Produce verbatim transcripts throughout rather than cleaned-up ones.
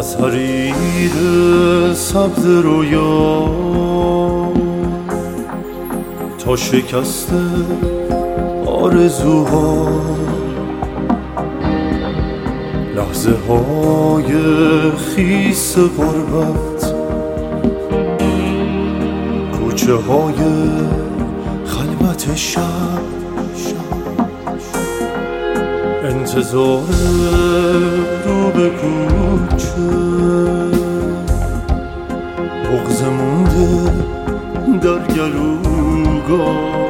از حریر سبز رویا تا شکست آرزوها، لحظه های خیس غربت، کوچه های خلوت شب، انتظار رو به کوچه، بغض مونده در گلوگاه،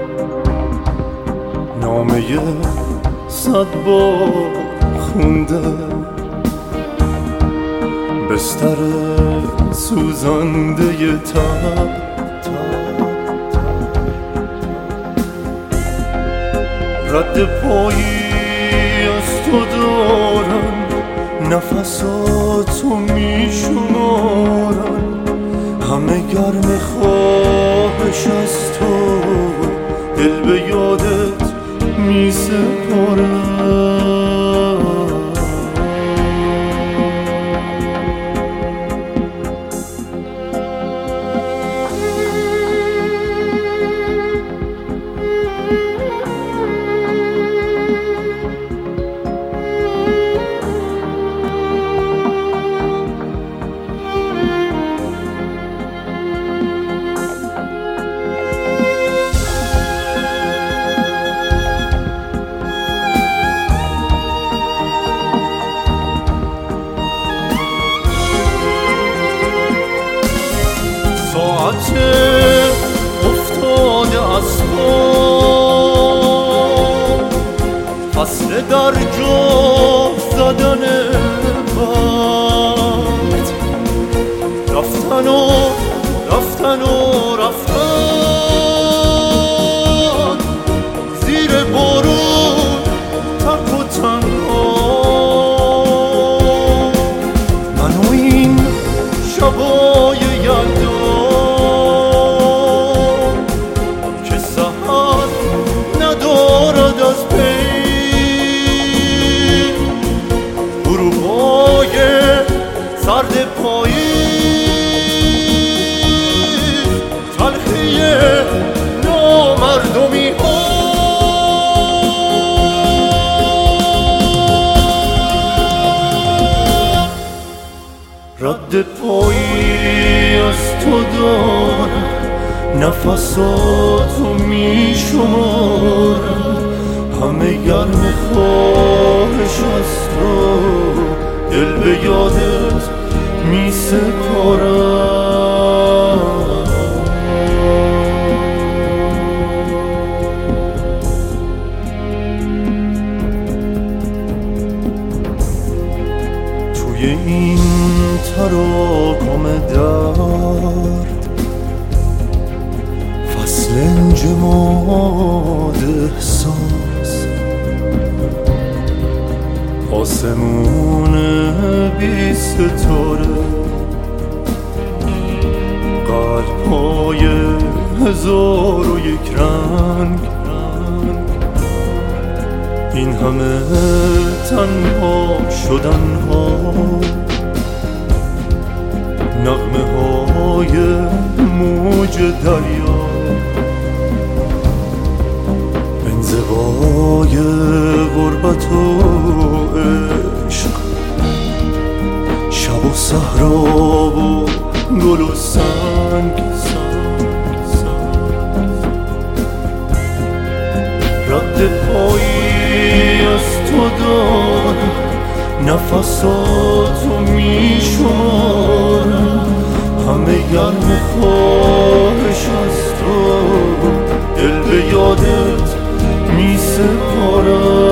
نامه صد بار خونده، بستر سوزنده تب، رد پایی از تو دارم، نفساتو می شمارم، همه گرم خواهش از تو، دل به یادت می سپارم. ساعت افتاده از پا، فصل در جا زدن وقت، رفتن و رفتن و رفتن زیر بارون تک و تنها، من و این شبای یلدا ندارد از پی، غروبای سرد پاییز، تلخی نامردمی ها، رد پایی از تو دارم، نفساتو می شمارم، همه گرم خواهش از تو، دل به یادت می سپارم. توی این تراکم درد، فصل انجماد احساس، آسمون بی ستاره، قلب‌های هزار و یک رنگ، این همه تنها شدن ها، نغمه های موج دریا، انزوای غربت و عشق، شب و صحرا و گل و سنگ، رد پایی از تو دارم، نفساتو می شمارم، همه گرم خواهش از تو، دل به یادت می سپارم.